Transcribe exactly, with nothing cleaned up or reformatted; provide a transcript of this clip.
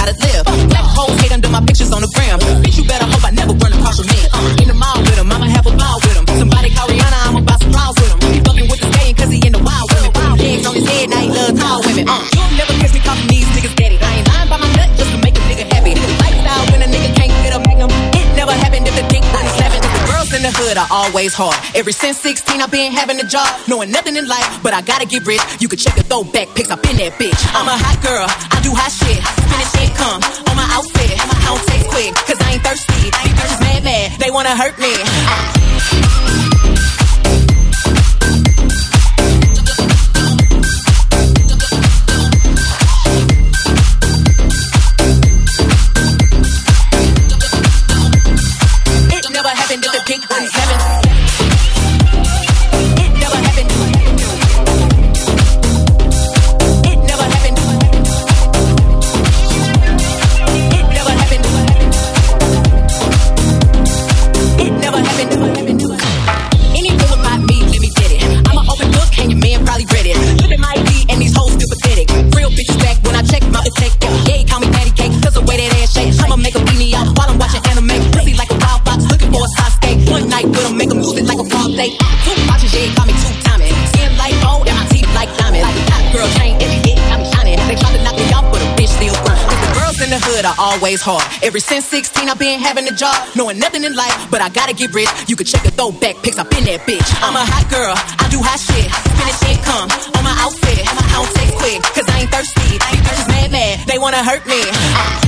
how to live. Black hoes hate under my pictures on the gram. Bitch, you better hope I never run across your man. Uh, in the mall with him, I'ma have a ball with him. Somebody call Rihanna, I'ma buy some draws with him. He fucking with the game cause he in the wild women. Wild legs on his head, now he love tall women. Uh, you'll never catch me calling these niggas daddy. I ain't lying by my nut just to make a nigga happy. Lifestyle when a nigga can't get a magnum. It never happened if the dick wasn't slapping. The girls in the hood are always hard. Ever since sixteen, I've been having a job. Knowing nothing in life, but I gotta get rich. You can check the throwback pics, I've been that bitch. I'm a hot girl, I do hot shit. Finish income on my outfit. I don't taste quick, cause I ain't thirsty. These bitches mad, mad, they wanna hurt me. It never happened if the pink was heaven. Are always hard. Ever since sixteen, I've been having a job. Knowing nothing in life, but I gotta get rich. You can check the throwback pics, I've been that bitch. I'm a hot girl, I do hot shit. Finish income on my outfit. I don't taste quick, cause I ain't thirsty. These bitches mad, mad, they wanna hurt me.